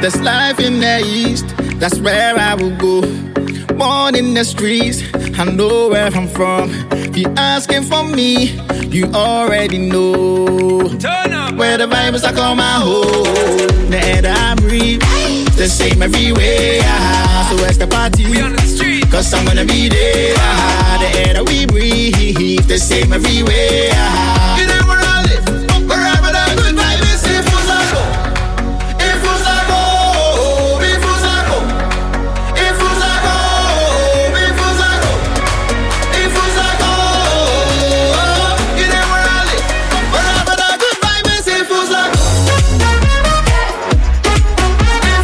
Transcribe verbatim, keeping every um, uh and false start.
there's life in the east, that's where I will go. Born in the streets, I know where I'm from. If you're asking for me, you already know. Turn up. Where the vibes I call my home. The air that I breathe, the same everywhere. So where's the party? We on the street. Cause I'm gonna be there. The air that we breathe, the same everywhere.